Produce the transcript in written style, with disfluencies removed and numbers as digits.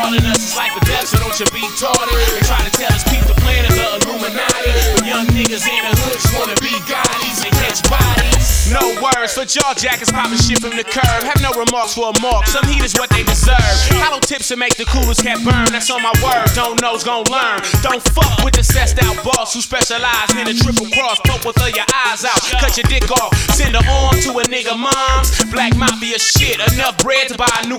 Calling us is like a death, so don't you be taught it. They try to tell us peep the plan of the Illuminati, but young niggas in the hood just wanna be goddies and catch bodies. No words for jaw jackets popping shit from the curb. Have no remarks for a mark, some heat is what they deserve. Hollow tips to make the coolest cat burn, that's on my word. Don't know's gon' learn. Don't fuck with the cessed out boss who specialize in a triple cross. Poke both of your eyes out, cut your dick off, send her on to a nigga mom's. Black mafia shit, enough bread to buy a new